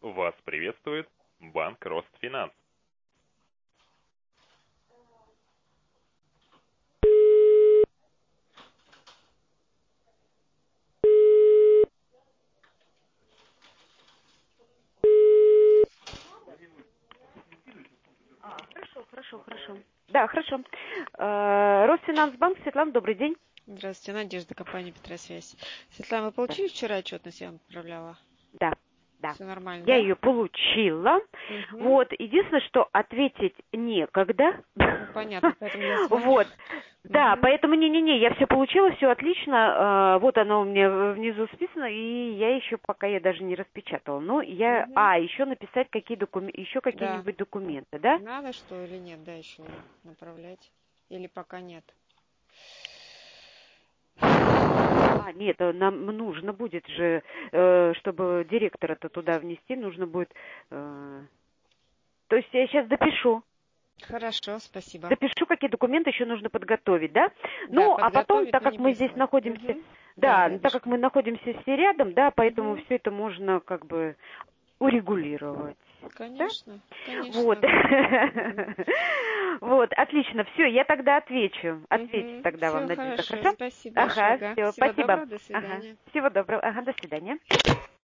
Вас приветствует Банк Ростфинанс. Хорошо. Да, хорошо. Росфинансбанк, Светлана, добрый день. Здравствуйте, Надежда, компания Петросвязь. Светлана, вы получили вчера отчетность, я вам отправляла? Да. Все нормально, Я да? ее получила. Угу. Вот, единственное, что ответить некогда. Ну, понятно, поэтому я звоню. Вот. Да, Мгм. поэтому не-не-не, я все получила, все отлично. Вот оно у меня внизу списано, и я еще пока я даже не распечатала. Но я. Мгм. Еще написать еще Да. какие-нибудь документы, да? Надо что или нет, да, еще направлять? Или пока нет? Нет, нам нужно будет же, чтобы директора-то туда внести, нужно будет. То есть я сейчас допишу. Хорошо, спасибо. Допишу, какие документы еще нужно подготовить, да? Да, Ну, а потом, подготовить, так но как не мы здесь прислать. находимся, Мгм. Да, да, так как рядышком. мы находимся все рядом, да, поэтому Мгм. все это можно как бы урегулировать. Да? Конечно, конечно. Вот. Мгм. Вот, отлично. Все, я тогда отвечу. Отвечу Мгм. тогда вам, Все Надежда, хорошо, хорошо? спасибо большое. Ага, Ага. все, Всего спасибо. доброго, до Ага, свидания. всего доброго. Ага, до свидания.